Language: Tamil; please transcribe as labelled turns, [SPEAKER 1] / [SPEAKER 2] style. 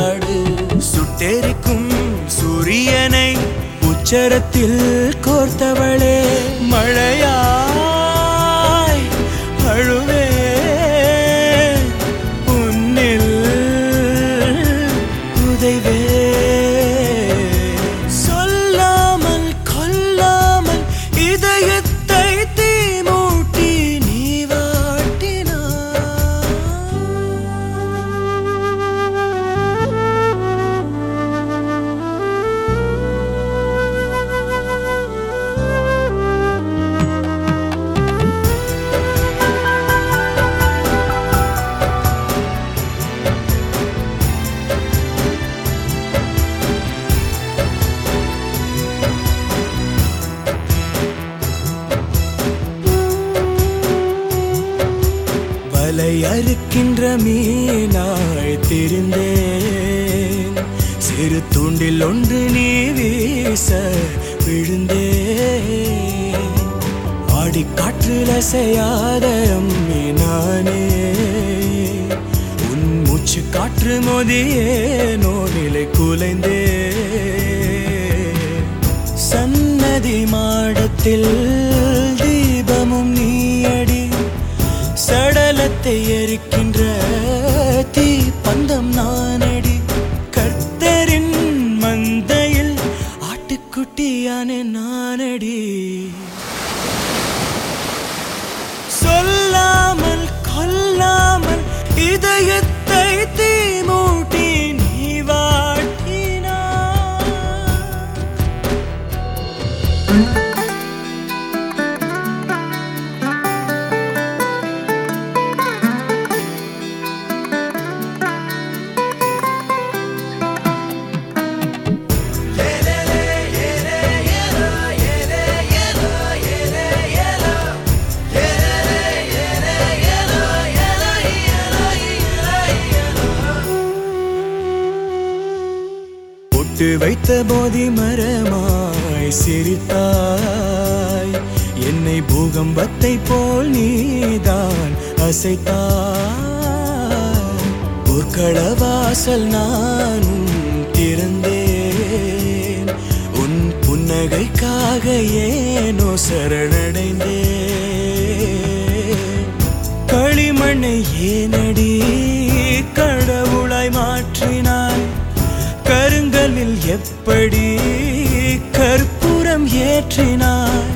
[SPEAKER 1] கொண்டாடு. சுட்டெரிக்கும் சூரியனை உச்சரத்தில் கோர்த்தவளே, மழையாய் அழுவே உன்னில் உதைவே. சொல்லாமல் கொல்லாமல் இதயத்தை தீமூட்டி நீ வாட்டினாய். வலை அறுக்கின்ற மீனாய் தெரிந்தேன், சிறு தூண்டில் ஒன்று நீ வீச விழுந்தேன். ஆடிக்காற்றில் அசையாத மீனானே, உன் மூச்சு காற்று மோதியேனோ நிலை குலைந்தே. சன்னதி மாடத்தில் தீபமும் நீயடி, சடலத்தை எரிக்கின்ற தீ பந்தம் நானடி. கர்த்தரின் மந்தையில் ஆட்டுக்குட்டியான நானடி. சொல்லாமல் கொல்லாமல் இதயத்தை தீமூட்டி நீ வாட்டினாய். பொட்டு வைத்த போதி மரமாய் சிரித்தாய், என்னை பூகம்பத்தை போல் நீதான் அசைத்தாய். பொற்களவாசல் நானும் திறந்தேன், உன் புன்னகைக்காக ஏனோ சரணடைந்தேன். களிமண்ணை ஏனடி கடவுளாய் மாற்றினாய், கருங்கலில் எப்படி கற்பூரம் ஏற்றினாய்.